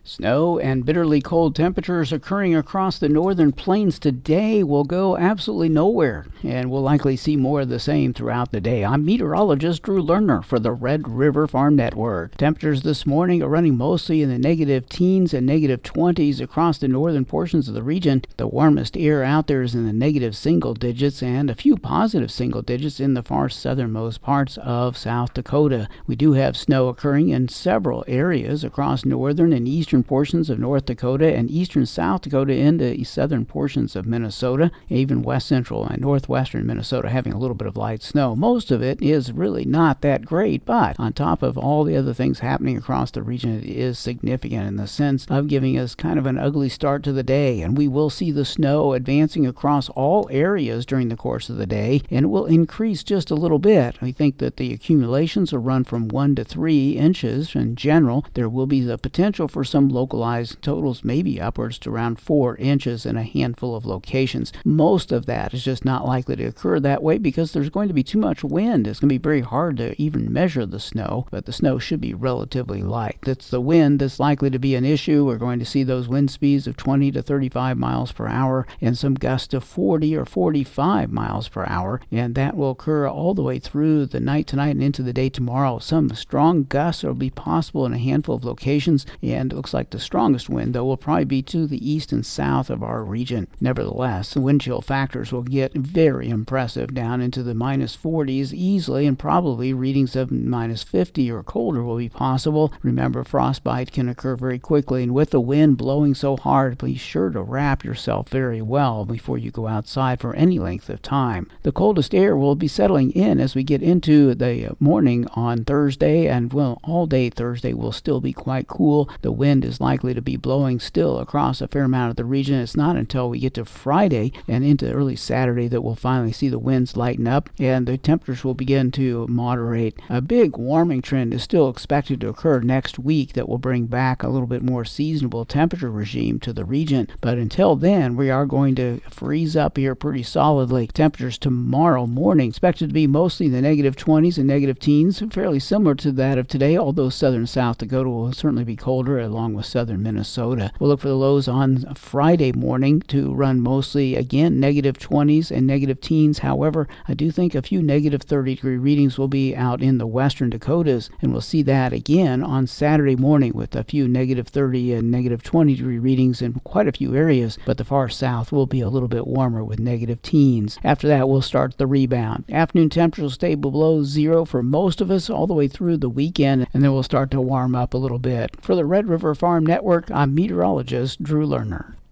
Snow and bitterly cold temperatures occurring across the northern plains today will go absolutely nowhere, and we'll likely see more of the same throughout the day. I'm meteorologist Drew Lerner for the Red River Farm Network. Temperatures this morning are running mostly in the negative teens and negative 20s across the northern portions of the region. The warmest air out there is in the negative single digits and a few positive single digits in the far southernmost parts of South Dakota. We do have snow occurring in several areas across northern and eastern portions of North Dakota and eastern South Dakota into southern portions of Minnesota, even west central and northwestern Minnesota having a little bit of light snow. Most of it is really not that great, but on top of all the other things happening across the region, it is significant in the sense of giving us kind of an ugly start to the day, and we will see the snow advancing across all areas during the course of the day, and it will increase just a little bit. We think that the accumulations will run from 1 to 3 inches in general. There will be the potential for some localized totals, maybe upwards to around 4 inches in a handful of locations. Most of that is just not likely to occur that way because there's going to be too much wind. It's going to be very hard to even measure the snow, but the snow should be relatively light. It's the wind that's likely to be an issue. We're going to see those wind speeds of 20 to 35 miles per hour and some gusts of 40 or 45 miles per hour, and that will occur all the way through the night tonight and into the day tomorrow. Some strong gusts will be possible in a handful of locations, and it looks like the strongest wind, though, will probably be to the east and south of our region. Nevertheless, the wind chill factors will get very impressive down into the minus 40s easily, and probably readings of minus 50 or colder will be possible. Remember, frostbite can occur very quickly, and with the wind blowing so hard, be sure to wrap yourself very well before you go outside for any length of time. The coldest air will be settling in as we get into the morning on Thursday, and well, all day Thursday will still be quite cool. The wind is likely to be blowing still across a fair amount of the region. It's not until we get to Friday and into early Saturday that we'll finally see the winds lighten up and the temperatures will begin to moderate. A big warming trend is still expected to occur next week that will bring back a little bit more seasonable temperature regime to the region, but until then we are going to freeze up here pretty solidly. Temperatures tomorrow morning expected to be mostly in the negative 20s and negative teens, fairly similar to that of today, although southern South Dakota will certainly be colder along with southern Minnesota. We'll look for the lows on Friday morning to run mostly again negative 20s and negative teens. However, I do think a few negative 30-degree readings will be out in the western Dakotas, and we'll see that again on Saturday morning with a few negative 30 and negative 20-degree readings in quite a few areas, but the far south will be a little bit warmer with negative teens. After that, we'll start the rebound. Afternoon temperatures will stay below zero for most of us all the way through the weekend, and then we'll start to warm up a little bit. For the Red River Farm Network, I'm meteorologist Drew Lerner.